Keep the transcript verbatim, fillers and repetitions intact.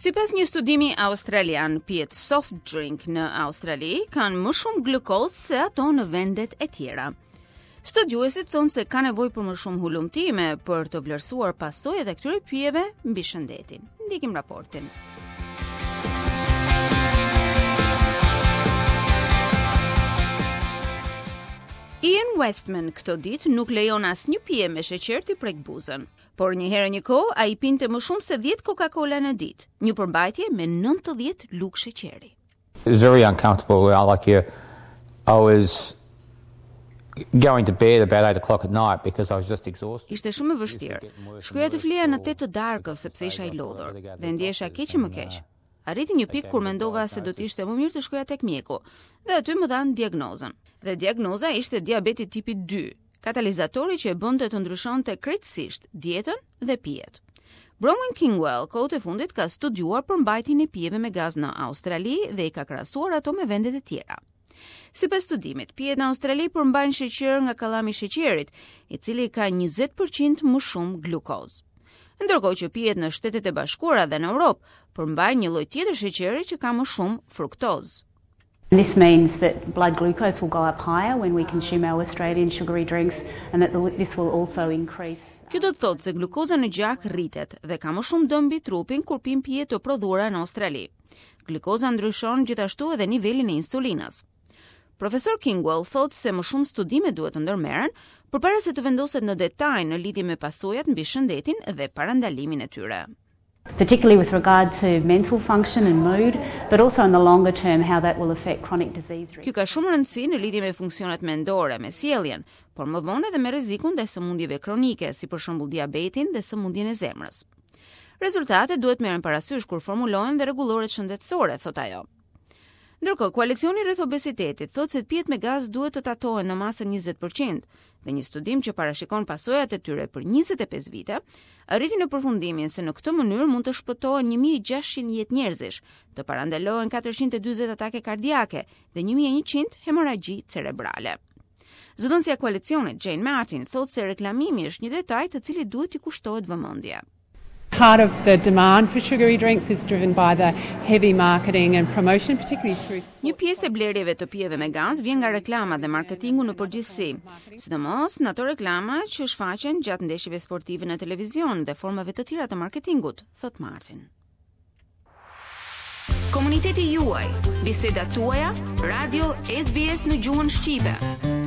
Sipas një studimi australian, pijet soft drink në Australi kanë më shumë glukozë se ato në vendet e tjera. Studiuesit thonë se ka nevojë për më shumë hulumtime për të vlerësuar pasojat e këtyre pijeve mbi shëndetin. Ndiqim raportin. Ian Westman këto ditë nuk lejon asnjë pije me sheqer të prek buzën. Por një herë një kohë ai pinte më shumë se dhjetë Coca-Cola në ditë, një përmbajtje me nëntëdhjetë lugë sheqeri. It was very uncomfortable. I like you. I was going to bed about eight o'clock at night because I was just exhausted. Ishte shumë e vështirë. Shkoja të fleja në tetë të darkës sepse isha i lodhur dhe ndjesha keq e më keq. Arriti një pikë kur mendova se do të ishte më mirë të shkoja tek mjeku dhe aty më dhanë diagnozën. Dhe diagnoza ishte diabeti tipi dy, katalizatori që e bënte të ndryshonte krejtësisht dietën dhe pijet. Bronwyn Kingwell, kohët e fundit ka studiuar përmbajtjen e pijeve me gaz në Australi dhe i ka krahasuar ato me vendet e tjera. Sipas studimit, pijet në Australi përmbajnë sheqer nga kallami i sheqerit, i cili ka njëzet përqind më shumë glukozë. Ndërkohë që pijet në Shtetet e Bashkuara dhe në Europë përmbajnë një lloj tjetër sheqeri që ka më shumë fruktozë. This means that blood glucose will go up higher when we consume our Australian sugary drinks and that the, this will also increase. Kjo do të thotë se glukoza në gjak rritet dhe ka më shumë dëm mbi trupin kur pim pije të prodhuara në Australi. Glukoza ndryshon gjithashtu edhe nivelin e insulinës. Profesor Kingwell thotë se më shumë studime duhet të ndërmerren përpara se të vendoset në detaj në lidhje me pasojat mbi shëndetin dhe parandalimin e tyre. Particularly with regard to mental function and mood, but also in the longer term how that will affect chronic disease risk. Ky ka shumë rëndësi në lidhje me funksionet mendore, me sjelljen, por më vonë edhe me rrezikun ndaj sëmundjeve kronike, si për shembull diabetin dhe sëmundjen e zemrës. Rezultatet duhet merren parasysh kur formulohen dhe rregulloret shëndetësore, thot ajo. Ndërkohë, koalicioni rreth obezitetit thotë se pijet me gaz duhet të tatohen në masën njëzet përqind dhe një studim që parashikon pasojat e tyre për njëzet e pesë vite, arriti në përfundimin se në këtë mënyrë mund të shpëtohen një mijë e gjashtëqind jetë njerëzish, të parandalohen katërqind e dyzet atake kardiake dhe një mijë e njëqind hemoragji cerebrale. Zëdhënësja e koalicionit Jane Martin thotë se reklamimi është një detaj të cilit duhet t'i kushtohet vëmendje. Part of the demand for sugary drinks is driven by the heavy marketing and promotion, particularly through sport. Një pjesë e blerjeve të pijeve me gaz vjen nga reklamat dhe marketingu në përgjithësi, sidomos në ato reklama që shfaqen gjatë ndeshjeve sportive në televizion dhe formave të tjera të marketingut, thot Martin. Komuniteti juaj, bisedat tuaja, radio S B S në gjuhën shqipe.